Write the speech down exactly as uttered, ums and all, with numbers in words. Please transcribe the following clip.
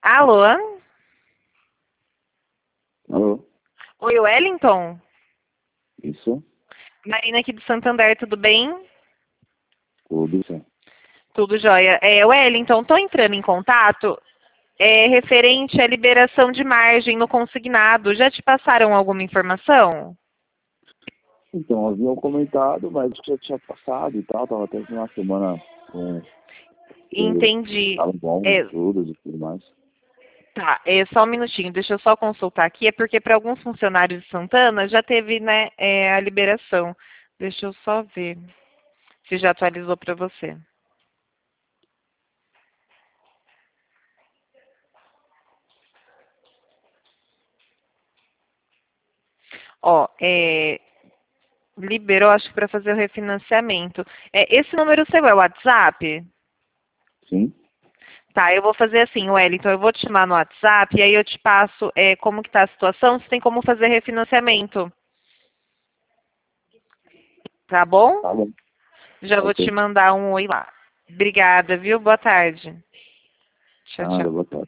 Alô? Alô? Oi, Wellington? Isso? Marina aqui do Santander, tudo bem? Tudo sim. Tudo jóia. É, Wellington, tô entrando em contato é, referente à liberação de margem no consignado. Já te passaram alguma informação? Então, haviam comentado, mas já tinha passado e tal, tava até uma semana com Entendi. estavam bons, É, estudos e tudo mais. tá, é só um minutinho, deixa eu só consultar aqui. É porque para alguns funcionários de Santana já teve, né, é, a liberação. Deixa eu só ver se já atualizou para você. Ó, é, liberou, acho que para fazer o refinanciamento. É, esse número seu é o WhatsApp? Sim? Tá, eu vou fazer assim, Wellington, eu vou te chamar no WhatsApp e aí eu te passo é, como que tá a situação, se tem como fazer refinanciamento. Tá bom? Tá bom. Já vou te Ok. mandar um oi lá. Obrigada, viu? Boa tarde. Tchau, Nada, tchau. boa tarde.